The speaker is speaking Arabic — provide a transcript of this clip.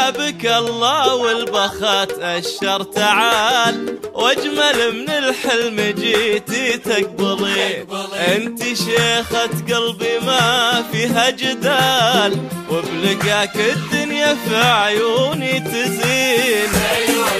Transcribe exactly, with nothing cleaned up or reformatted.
جابك الله والبخات الشر تعال، واجمل من الحلم جيتي تقبلي. انت شيخة قلبي ما فيها جدال، وبلقاك الدنيا في عيوني تزين.